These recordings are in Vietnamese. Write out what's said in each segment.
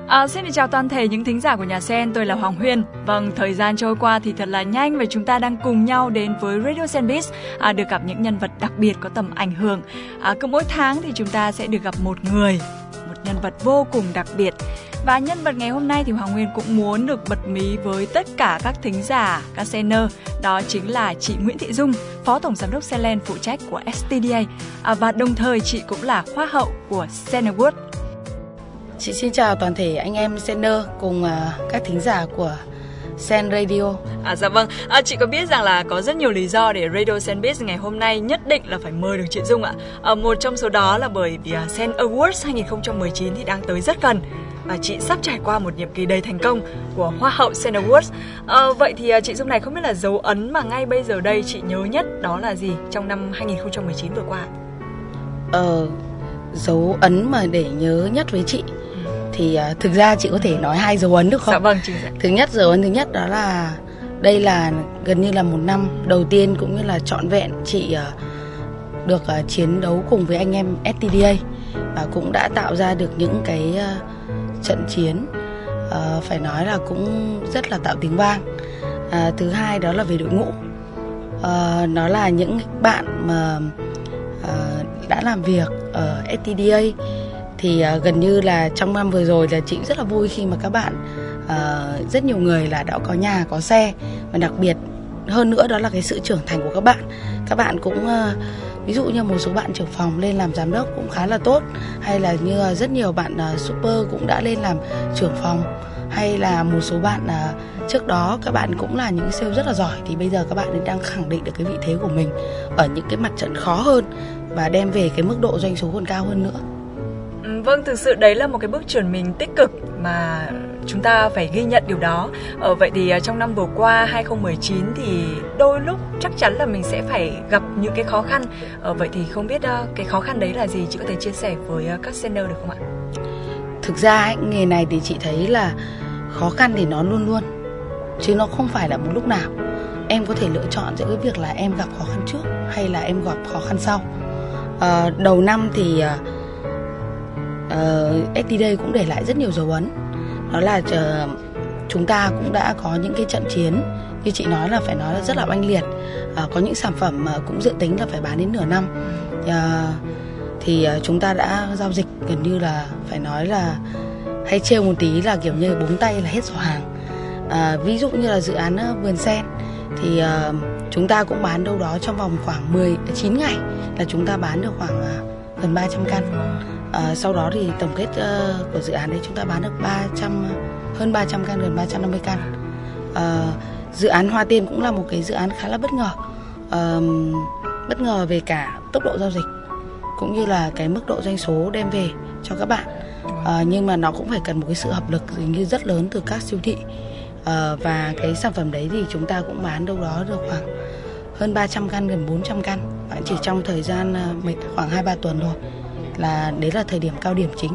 Xin được chào toàn thể những thính giả của Nhà Sen, tôi là Hoàng Huyên. Vâng, thời gian trôi qua thì thật là nhanh và chúng ta đang cùng nhau đến với Radio Senbiz, được gặp những nhân vật đặc biệt có tầm ảnh hưởng. Cứ mỗi tháng thì chúng ta sẽ được gặp một nhân vật vô cùng đặc biệt. Và nhân vật ngày hôm nay thì Hoàng Huyên cũng muốn được bật mí với tất cả các thính giả, các Sener. Đó chính là chị Nguyễn Thị Dung, Phó Tổng Giám đốc Senland phụ trách của STDA. Và đồng thời chị cũng là Hoa hậu của Sen Award. Chị xin chào toàn thể anh em Sener cùng các thính giả của Sen Radio. Dạ vâng, chị có biết rằng là có rất nhiều lý do để Radio Senbiz ngày hôm nay nhất định là phải mời được chị Dung ạ. Một trong số đó là bởi vì Sen Awards 2019 thì đang tới rất gần và chị sắp trải qua một nhiệm kỳ đầy thành công của Hoa hậu Sen Awards. Vậy thì chị Dung này không biết là dấu ấn mà ngay bây giờ đây chị nhớ nhất đó là gì trong năm 2019 vừa qua? Dấu ấn mà để nhớ nhất với chị thì thực ra chị có thể nói 2 dấu ấn được không? Dạ vâng, chính xác. Dấu ấn thứ nhất đó là đây là gần như là một năm đầu tiên cũng như là trọn vẹn chị được chiến đấu cùng với anh em STDA và cũng đã tạo ra được những cái trận chiến phải nói là cũng rất là tạo tiếng vang. Thứ hai đó là về đội ngũ, nó là những bạn mà đã làm việc ở STDA thì gần như là trong năm vừa rồi là chị rất là vui khi mà các bạn rất nhiều người là đã có nhà có xe, và đặc biệt hơn nữa đó là cái sự trưởng thành của các bạn. Các bạn cũng ví dụ như một số bạn trưởng phòng lên làm giám đốc cũng khá là tốt, hay là như rất nhiều bạn super cũng đã lên làm trưởng phòng, hay là một số bạn trước đó các bạn cũng là những sale rất là giỏi, thì bây giờ các bạn đang khẳng định được cái vị thế của mình ở những cái mặt trận khó hơn và đem về cái mức độ doanh số còn cao hơn nữa. Vâng, thực sự đấy là một cái bước chuyển mình tích cực mà chúng ta phải ghi nhận điều đó. Vậy thì trong năm vừa qua 2019 thì đôi lúc chắc chắn là mình sẽ phải gặp những cái khó khăn. Vậy thì không biết cái khó khăn đấy là gì, chị có thể chia sẻ với các Sener được không ạ? Thực ra nghề này thì chị thấy là khó khăn thì nó luôn luôn, chứ nó không phải là một lúc nào. Em có thể lựa chọn giữa cái việc là em gặp khó khăn trước hay là em gặp khó khăn sau. Đầu năm thì STDA cũng để lại rất nhiều dấu ấn. Đó là chúng ta cũng đã có những cái trận chiến như chị nói là phải nói là rất là oanh liệt. Có những sản phẩm cũng dự tính là phải bán đến nửa năm, thì chúng ta đã giao dịch gần như là phải nói là hay trêu một tí là kiểu như 4 tay là hết sổ hàng. Ví dụ như là dự án vườn sen thì chúng ta cũng bán đâu đó trong vòng khoảng 9 ngày là chúng ta bán được khoảng gần 300 căn. Sau đó thì tổng kết của dự án đấy chúng ta bán được hơn 300 căn, gần 350 căn. Dự án Hoa Tiên cũng là một cái dự án khá là bất ngờ về cả tốc độ giao dịch cũng như là cái mức độ doanh số đem về cho các bạn. Nhưng mà nó cũng phải cần một cái sự hợp lực dường như rất lớn từ các siêu thị. Và cái sản phẩm đấy thì chúng ta cũng bán đâu đó được khoảng hơn 300 căn, gần 400 căn chỉ trong thời gian khoảng 2-3 tuần thôi. Đấy là thời điểm cao điểm chính.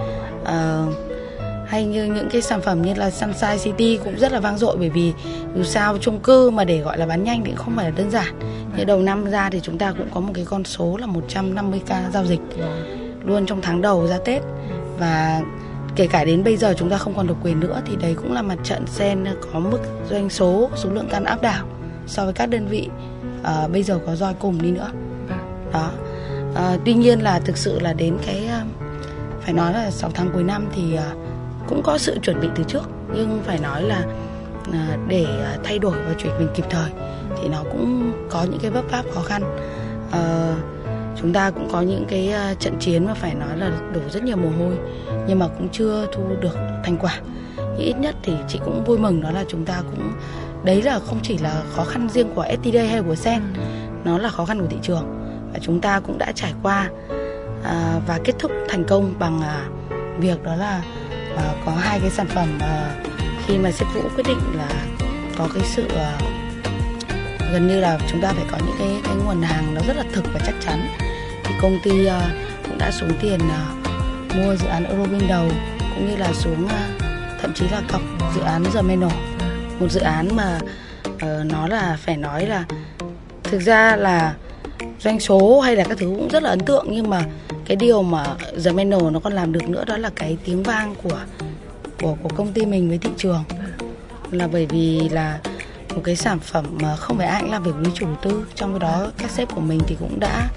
Hay như những cái sản phẩm như là Sunshine City cũng rất là vang dội, bởi vì dù sao chung cư mà để gọi là bán nhanh thì không phải là đơn giản. Như đầu năm ra thì chúng ta cũng có một cái con số là 150k giao dịch luôn trong tháng đầu ra Tết. Và kể cả đến bây giờ chúng ta không còn độc quyền nữa thì đấy cũng là mặt trận Sen có mức doanh số, số lượng căn áp đảo so với các đơn vị bây giờ có roi cùng đi nữa. Đó. Tuy nhiên là thực sự là đến cái phải nói là 6 tháng cuối năm thì cũng có sự chuẩn bị từ trước, nhưng phải nói là để thay đổi và chuyển mình kịp thời thì nó cũng có những cái vấp váp khó khăn. Chúng ta cũng có những cái trận chiến mà phải nói là đổ rất nhiều mồ hôi nhưng mà cũng chưa thu được thành quả. Nhưng ít nhất thì chị cũng vui mừng đó là chúng ta cũng, đấy là không chỉ là khó khăn riêng của STDA hay của Sen, nó là khó khăn của thị trường. Và chúng ta cũng đã trải qua và kết thúc thành công bằng việc đó là có 2 cái sản phẩm khi mà sếp Vũ quyết định là có cái sự gần như là chúng ta phải có những cái nguồn hàng nó rất là thực và chắc chắn, thì công ty cũng đã xuống tiền mua dự án Eurowin đầu, cũng như là xuống thậm chí là cọc dự án Germano, một dự án mà nó là phải nói là thực ra là doanh số hay là các thứ cũng rất là ấn tượng, nhưng mà cái điều mà Germano nó còn làm được nữa đó là cái tiếng vang của của công ty mình với thị trường. Là bởi vì là một cái sản phẩm mà không phải ai cũng làm việc với chủ đầu tư. Trong cái đó các sếp của mình thì cũng đã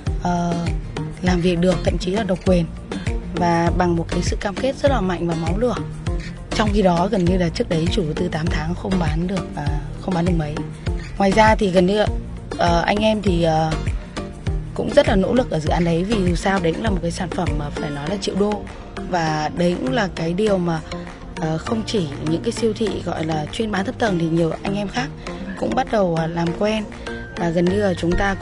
làm việc được, thậm chí là độc quyền, và bằng một cái sự cam kết rất là mạnh và máu lửa. Trong khi đó gần như là trước đấy chủ đầu tư 8 tháng không bán được mấy. Ngoài ra thì gần như anh em thì cũng rất là nỗ lực ở dự án đấy, vì dù sao đấy cũng là một cái sản phẩm mà phải nói là triệu đô. Và đấy cũng là cái điều mà không chỉ những cái siêu thị gọi là chuyên bán thấp tầng thì nhiều anh em khác cũng bắt đầu làm quen. Và gần như là chúng ta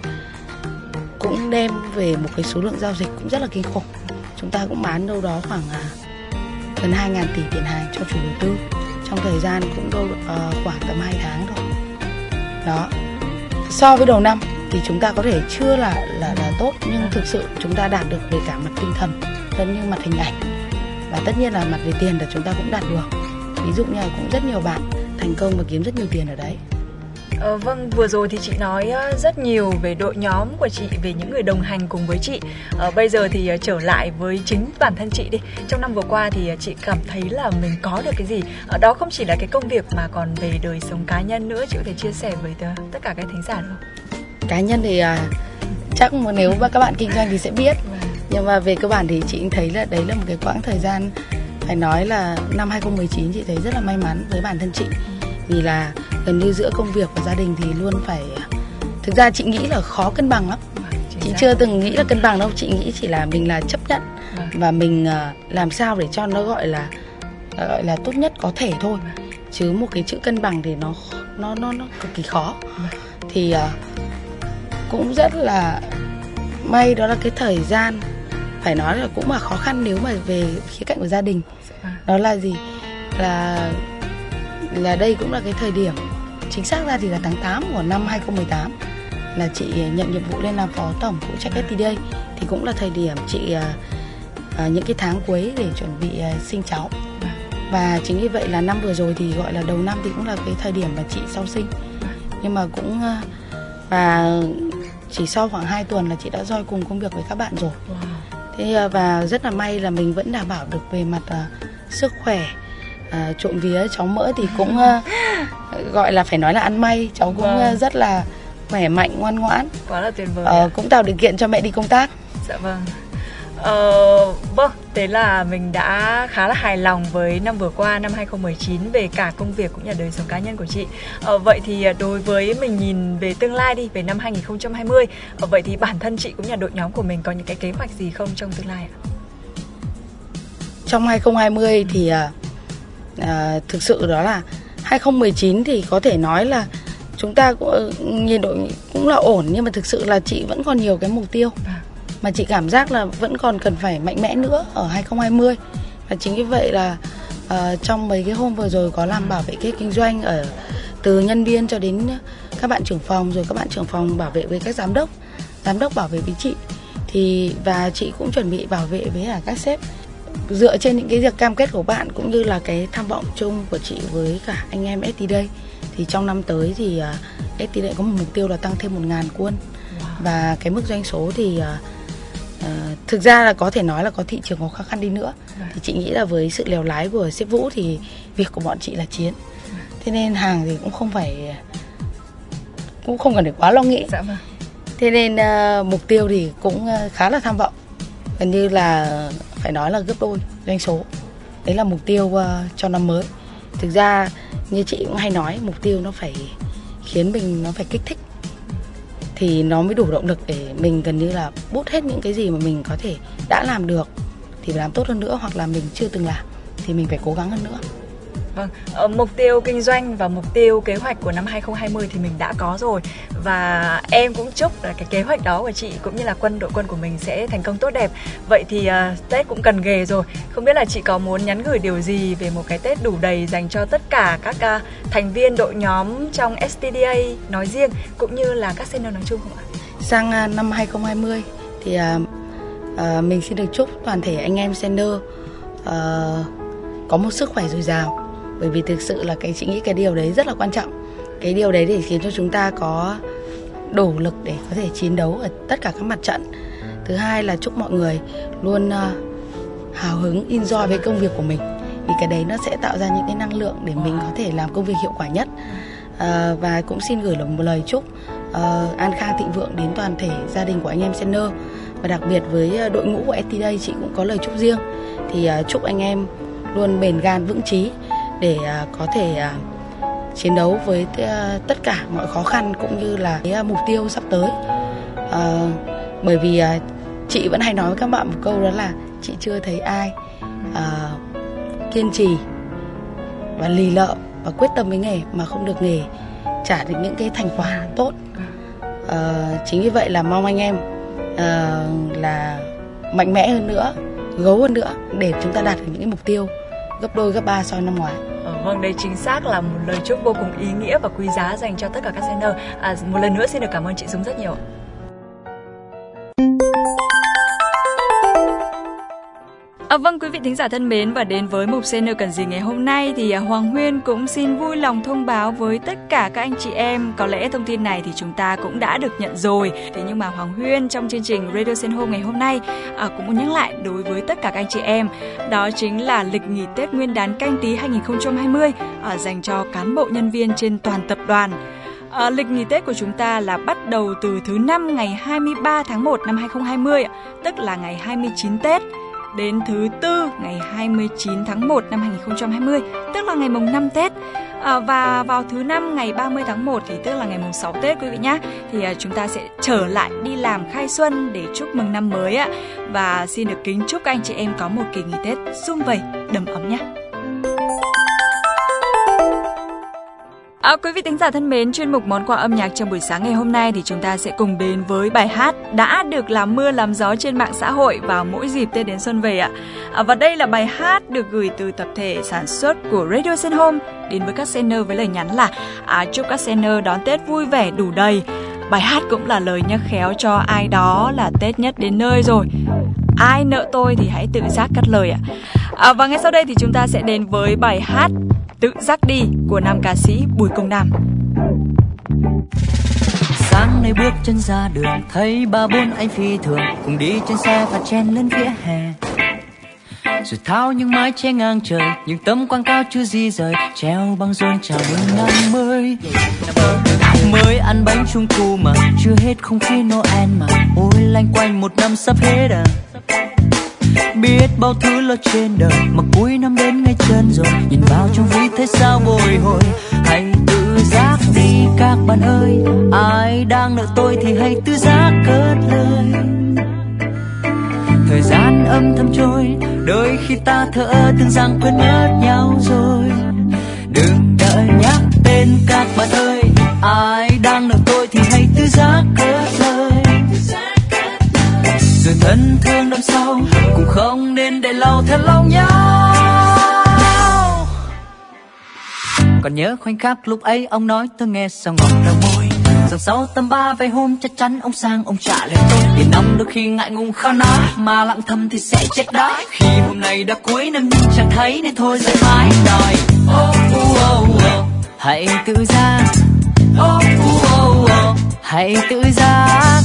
cũng đem về một cái số lượng giao dịch cũng rất là kinh khủng. Chúng ta cũng bán đâu đó khoảng gần 2.000 tỷ tiền hàng cho chủ đầu tư trong thời gian cũng đâu khoảng tầm 2 tháng thôi. Đó. So với đầu năm thì chúng ta có thể chưa là tốt, nhưng thực sự chúng ta đạt được về cả mặt tinh thần lẫn như mặt hình ảnh, và tất nhiên là mặt về tiền là chúng ta cũng đạt được. Ví dụ như là cũng rất nhiều bạn thành công và kiếm rất nhiều tiền ở đấy. Vâng, vừa rồi thì chị nói rất nhiều về đội nhóm của chị, về những người đồng hành cùng với chị. Bây giờ thì trở lại với chính bản thân chị đi. Trong năm vừa qua thì chị cảm thấy là mình có được cái gì? Đó không chỉ là cái công việc mà còn về đời sống cá nhân nữa. Chị có thể chia sẻ với tất cả các thính giả được không? Cá nhân thì chắc nếu mà các bạn kinh doanh thì sẽ biết. Nhưng mà về cơ bản thì chị thấy là đấy là một cái quãng thời gian, phải nói là năm 2019 chị thấy rất là may mắn với bản thân chị. Vì là gần như giữa công việc và gia đình thì luôn phải, thực ra chị nghĩ là khó cân bằng lắm. Chị chưa từng nghĩ là cân bằng đâu. Chị nghĩ chỉ là mình là chấp nhận và mình làm sao để cho nó gọi là tốt nhất có thể thôi. Chứ một cái chữ cân bằng thì nó cực kỳ khó. Thì cũng rất là may đó là cái thời gian phải nói là cũng là khó khăn nếu mà về khía cạnh của gia đình. Đó là gì? Là đây cũng là cái thời điểm, chính xác ra thì là tháng 8 của năm 2018 là chị nhận nhiệm vụ lên làm phó tổng phụ trách STDA. Thì cũng là thời điểm chị những cái tháng cuối để chuẩn bị sinh cháu. Và chính vì vậy là năm vừa rồi thì gọi là đầu năm thì cũng là cái thời điểm mà chị sau sinh. Nhưng mà cũng và chỉ sau khoảng 2 tuần là chị đã join cùng công việc với các bạn rồi. Thế và rất là may là mình vẫn đảm bảo được về mặt sức khỏe. Trộm vía cháu Mỡ thì cũng gọi là phải nói là ăn may. Cháu cũng rất là khỏe mạnh, ngoan ngoãn. Quá là tuyệt vời. Cũng tạo điều kiện cho mẹ đi công tác. Dạ vâng. Vâng, thế là mình đã khá là hài lòng với năm vừa qua, năm 2019 về cả công việc cũng như đời sống cá nhân của chị. Vậy thì đối với mình nhìn về tương lai đi, về năm 2020, vậy thì bản thân chị cũng như đội nhóm của mình có những cái kế hoạch gì không trong tương lai ạ? Trong 2020 thì thực sự đó là 2019 thì có thể nói là chúng ta nhìn đội cũng là ổn, nhưng mà thực sự là chị vẫn còn nhiều cái mục tiêu mà chị cảm giác là vẫn còn cần phải mạnh mẽ nữa ở 2020. Và chính vì vậy là trong mấy cái hôm vừa rồi có làm bảo vệ kết kinh doanh ở từ nhân viên cho đến các bạn trưởng phòng, rồi các bạn trưởng phòng bảo vệ với các giám đốc bảo vệ với chị. Thì và chị cũng chuẩn bị bảo vệ với các sếp. Dựa trên những cái việc cam kết của bạn cũng như là cái tham vọng chung của chị với cả anh em STDA, thì trong năm tới thì STDA có một mục tiêu là tăng thêm 1.000 quân. Và cái mức doanh số thì thực ra là có thể nói là có thị trường có khó khăn đi nữa thì chị nghĩ là với sự lèo lái của sếp Vũ thì việc của bọn chị là chiến. Thế nên hàng thì cũng không cần phải quá lo nghĩ. Thế nên mục tiêu thì cũng khá là tham vọng, gần như là phải nói là gấp đôi doanh số. Đấy là mục tiêu cho năm mới. Thực ra như chị cũng hay nói, mục tiêu nó phải khiến mình, nó phải kích thích thì nó mới đủ động lực để mình gần như là bút hết những cái gì mà mình có thể đã làm được thì phải làm tốt hơn nữa, hoặc là mình chưa từng làm thì mình phải cố gắng hơn nữa. Vâng, mục tiêu kinh doanh và mục tiêu kế hoạch của năm 2020 thì mình đã có rồi. Và em cũng chúc là cái kế hoạch đó của chị cũng như là đội quân của mình sẽ thành công tốt đẹp. Vậy thì Tết cũng gần ghề rồi. Không biết là chị có muốn nhắn gửi điều gì về một cái Tết đủ đầy dành cho tất cả các thành viên đội nhóm trong STDA nói riêng cũng như là các sender nói chung không ạ? Sang năm 2020 thì mình xin được chúc toàn thể anh em sender có một sức khỏe dồi dào. Bởi vì thực sự là chị nghĩ cái điều đấy rất là quan trọng. Cái điều đấy để khiến cho chúng ta có đủ lực để có thể chiến đấu ở tất cả các mặt trận. Thứ hai là chúc mọi người luôn hào hứng, enjoy với công việc của mình. vì cái đấy nó sẽ tạo ra những cái năng lượng để mình có thể làm công việc hiệu quả nhất. Và cũng xin gửi một lời chúc an khang thịnh vượng đến toàn thể gia đình của anh em Sender, và đặc biệt với đội ngũ của ST chị cũng có lời chúc riêng. Thì chúc anh em luôn bền gan vững chí để có thể chiến đấu với tất cả mọi khó khăn cũng như là cái mục tiêu sắp tới. Bởi vì chị vẫn hay nói với các bạn một câu, đó là chị chưa thấy ai kiên trì và lì lợ và quyết tâm với nghề mà không được nghề trả được những cái thành quả tốt. Chính vì vậy là mong anh em là mạnh mẽ hơn nữa, gấu hơn nữa để chúng ta đạt được những cái mục tiêu gấp đôi gấp ba so với năm ngoái. Vâng, đây chính xác là một lời chúc vô cùng ý nghĩa và quý giá dành cho tất cả các Sender. Một lần nữa xin được cảm ơn chị Dung rất nhiều. Vâng, quý vị thính giả thân mến, và đến với mục Sender cần gì ngày hôm nay thì Hoàng Huyên cũng xin vui lòng thông báo với tất cả các anh chị em. Có lẽ thông tin này thì chúng ta cũng đã được nhận rồi. Thế nhưng mà Hoàng Huyên trong chương trình Radio Sen Home ngày hôm nay cũng muốn nhắc lại đối với tất cả các anh chị em. Đó chính là lịch nghỉ Tết Nguyên đán Canh Tý 2020 dành cho cán bộ nhân viên trên toàn tập đoàn. Lịch nghỉ Tết của chúng ta là bắt đầu từ thứ Năm ngày 23 tháng 1 năm 2020, tức là ngày 29 Tết, đến thứ Tư ngày 29 tháng 1 năm 2020, tức là ngày mùng 5 Tết. Và vào thứ Năm ngày 30 tháng 1 thì tức là ngày mùng 6 Tết quý vị nhé. Thì chúng ta sẽ trở lại đi làm khai xuân để chúc mừng năm mới ạ. Và xin được kính chúc các anh chị em có một kỳ nghỉ Tết sum vầy, đầm ấm nhé. Quý vị thính giả thân mến, chuyên mục món quà âm nhạc trong buổi sáng ngày hôm nay thì chúng ta sẽ cùng đến với bài hát đã được làm mưa làm gió trên mạng xã hội vào mỗi dịp Tết đến xuân về ạ. Và đây là bài hát được gửi từ tập thể sản xuất của Radio Sen Home đến với các Sender với lời nhắn là chúc các Sender đón Tết vui vẻ đủ đầy. Bài hát cũng là lời nhắc khéo cho ai đó là Tết nhất đến nơi rồi. Ai nợ tôi thì hãy tự giác cắt lời ạ. Và ngay sau đây thì chúng ta sẽ đến với bài hát Tự Giác Đi của nam ca sĩ Bùi Công Nam. Sáng nay bước chân ra đường, thấy ba bốn anh phi thường cùng đi trên xe và chen lên vỉa hè, rồi tháo những mái che ngang trời, những tấm quảng cáo chưa di rời treo băng rôn chào mừng năm mới. Mới ăn bánh trung thu mà chưa hết không khí Noel mà ôi lanh quanh một năm sắp hết à. Biết bao thứ lo trên đời mà cuối năm đến ngay chân rồi, nhìn vào trong ví thấy sao bồi hồi. Hãy tự giác đi các bạn ơi, ai đang nợ tôi thì hãy tự giác cất lời. Thời gian âm thầm trôi, đôi khi ta thở ơ tưởng rằng quên mất nhau rồi. Đừng đợi nhắc tên các bạn ơi, ai đang nợ tôi thì hãy tự giác cất lời. Rồi thân thương năm sau cũng không nên để lâu theo lòng nhau. Còn nhớ khoảnh khắc lúc ấy ông nói tôi nghe sao ngọt đầu môi, rằng sau tầm 3 vài hôm chắc chắn ông sang ông trả lời tôi. Tiền nong đôi khi ngại ngùng khó nói, mà lặng thầm thì sẽ chết đói. Khi hôm nay đã cuối năm nhưng chẳng thấy nên thôi dậy mãi đòi. Hãy tự giác, hãy tự giác,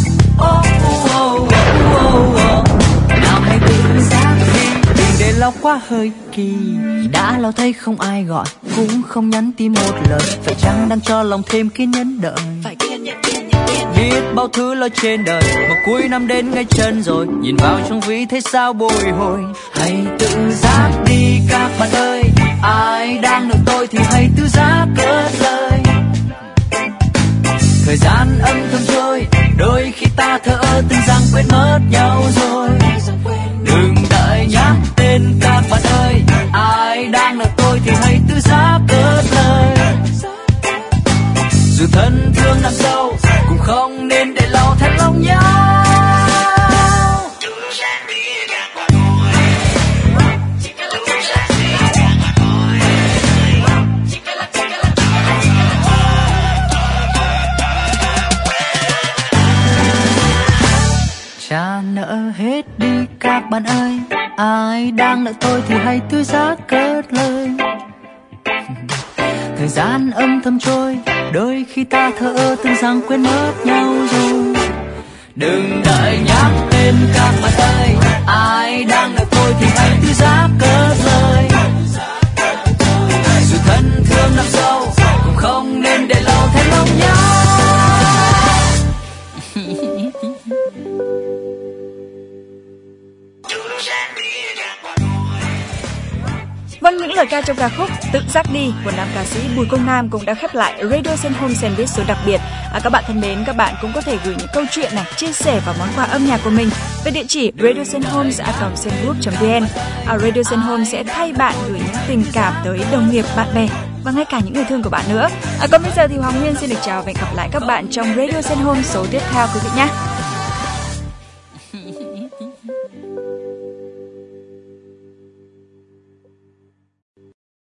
nào hãy tự giác đi, đừng để lâu quá hơi kỳ. Đã lâu thấy không ai gọi, cũng không nhắn tin một lời, phải chăng đang cho lòng thêm kiên nhẫn đợi. Biết bao thứ lo trên đời mà cuối năm đến ngay chân rồi, nhìn vào trong ví thấy sao bồi hồi. Hãy tự giác đi các bạn ơi, ai đang nợ tôi thì hãy tự giác cất lời. Thời gian âm thầm trôi, đôi khi ta thở ơ tưởng rằng quên mất nhau rồi. Đừng đợi nhắc tên các bạn ơi, ai đang nợ tôi thì hãy tự giác cất lời. Dù thân thương nằm sâu cũng không nên để lâu thêm lòng nhau. Trả nợ hết đi các bạn ơi, ai đang nợ tôi thì hãy tự giác cất lời. Thời gian âm thầm trôi, đôi khi ta thở ơ tưởng rằng quên mất nhau rồi. Đừng đợi nhắc tên các bạn ơi, ai đang nợ tôi thì hãy tự giác cất lời. ca trong ca khúc Tự Giác Đi của nam ca sĩ Bùi Công Nam cũng đã khép lại Radio Sen Home Senbis số đặc biệt. Các bạn thân mến, các bạn cũng có thể gửi những câu chuyện này, chia sẻ và món quà âm nhạc của mình về địa chỉ radiosenhomes@sengroup.vn. Radio Sen Home sẽ thay bạn gửi những tình cảm tới đồng nghiệp, bạn bè và ngay cả những người thương của bạn nữa. Còn bây giờ thì Hoàng Nguyên xin được chào và hẹn gặp lại các bạn trong Radio Sen Home số tiếp theo quý vị nhé.